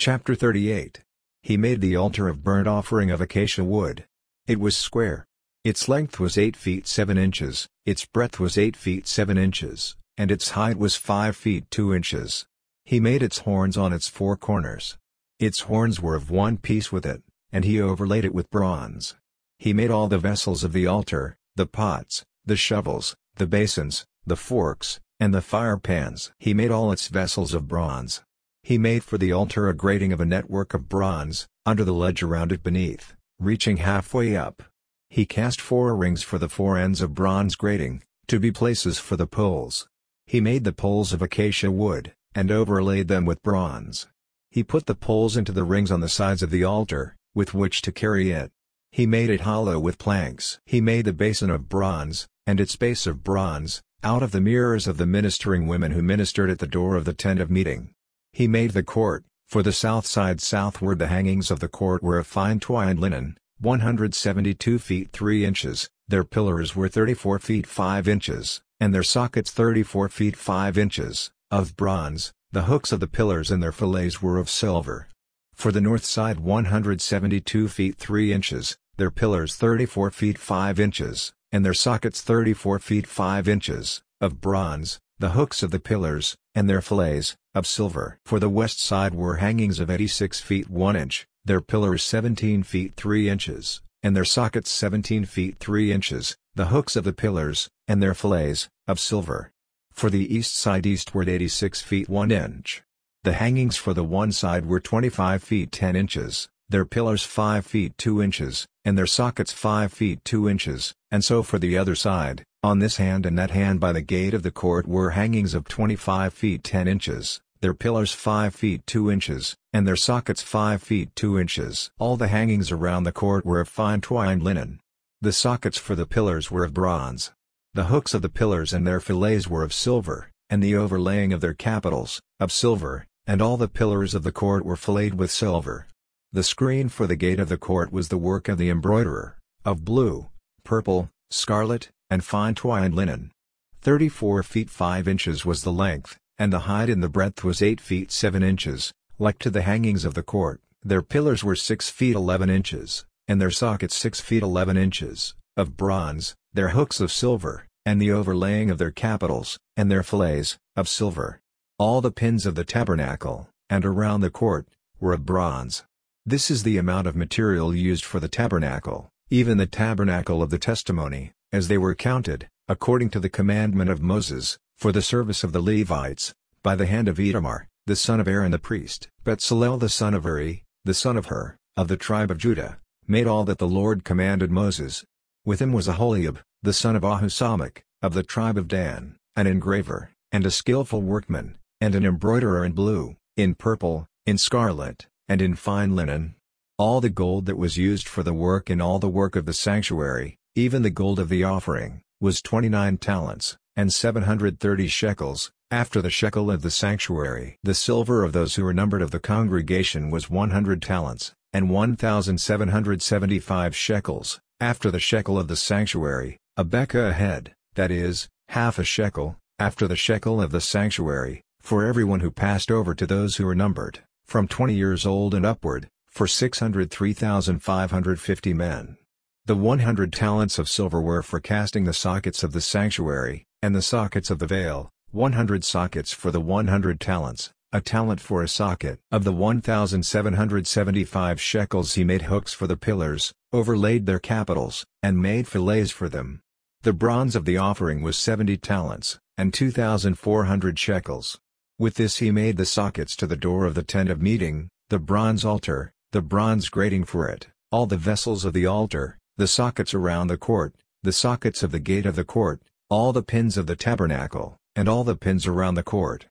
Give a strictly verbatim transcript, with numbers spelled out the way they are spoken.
Chapter thirty-eight. He made the altar of burnt offering of acacia wood. It was square. Its length was eight feet seven inches, its breadth was eight feet seven inches, and its height was five feet two inches. He made its horns on its four corners. Its horns were of one piece with it, and he overlaid it with bronze. He made all the vessels of the altar, the pots, the shovels, the basins, the forks, and the fire pans. He made all its vessels of bronze. He made for the altar a grating of a network of bronze, under the ledge around it beneath, reaching halfway up. He cast four rings for the four ends of bronze grating, to be places for the poles. He made the poles of acacia wood, and overlaid them with bronze. He put the poles into the rings on the sides of the altar, with which to carry it. He made it hollow with planks. He made the basin of bronze, and its base of bronze, out of the mirrors of the ministering women who ministered at the door of the tent of meeting. He made the court. For the south side southward the hangings of the court were of fine twined linen, one hundred seventy-two feet three inches, their pillars were thirty-four feet five inches, and their sockets thirty-four feet five inches, of bronze. The hooks of the pillars and their fillets were of silver. For the north side one hundred seventy-two feet three inches, their pillars thirty-four feet five inches, and their sockets thirty-four feet five inches, of bronze, the hooks of the pillars, and their fillets, of silver. For the west side were hangings of eighty-six feet one inch, their pillars seventeen feet three inches, and their sockets seventeen feet three inches, the hooks of the pillars, and their fillets, of silver. For the east side eastward eighty-six feet one inch. The hangings for the one side were twenty-five feet ten inches, their pillars five feet two inches, and their sockets five feet two inches, and so for the other side, on this hand and that hand by the gate of the court were hangings of twenty-five feet ten inches, their pillars five feet two inches, and their sockets five feet two inches. All the hangings around the court were of fine twined linen. The sockets for the pillars were of bronze. The hooks of the pillars and their fillets were of silver, and the overlaying of their capitals, of silver, and all the pillars of the court were filleted with silver. The screen for the gate of the court was the work of the embroiderer, of blue, purple, scarlet, and fine twined linen. Thirty-four feet five inches was the length, and the height and the breadth was eight feet seven inches, like to the hangings of the court. Their pillars were six feet eleven inches, and their sockets six feet eleven inches, of bronze, their hooks of silver, and the overlaying of their capitals, and their fillets, of silver. All the pins of the tabernacle, and around the court, were of bronze. This is the amount of material used for the tabernacle, even the tabernacle of the testimony, as they were counted, according to the commandment of Moses, for the service of the Levites, by the hand of Itamar, the son of Aaron the priest. Bezalel the son of Uri, the son of Hur, of the tribe of Judah, made all that the Lord commanded Moses. With him was Aholiab, the son of Ahusamach, of the tribe of Dan, an engraver, and a skillful workman, and an embroiderer in blue, in purple, in scarlet, and in fine linen. All the gold that was used for the work in all the work of the sanctuary, even the gold of the offering, was twenty-nine talents, and seven hundred thirty shekels, after the shekel of the sanctuary. The silver of those who were numbered of the congregation was one hundred talents, and one thousand seven hundred seventy-five shekels, after the shekel of the sanctuary, a bekah a head, that is, half a shekel, after the shekel of the sanctuary, for everyone who passed over to those who were numbered, from twenty years old and upward, for six hundred three thousand five hundred fifty men. The one hundred talents of silver were for casting the sockets of the sanctuary, and the sockets of the veil, one hundred sockets for the one hundred talents, a talent for a socket. Of the one thousand seven hundred seventy-five shekels he made hooks for the pillars, overlaid their capitals, and made fillets for them. The bronze of the offering was seventy talents, and two thousand four hundred shekels. With this he made the sockets to the door of the tent of meeting, the bronze altar, the bronze grating for it, all the vessels of the altar, the sockets around the court, the sockets of the gate of the court, all the pins of the tabernacle, and all the pins around the court.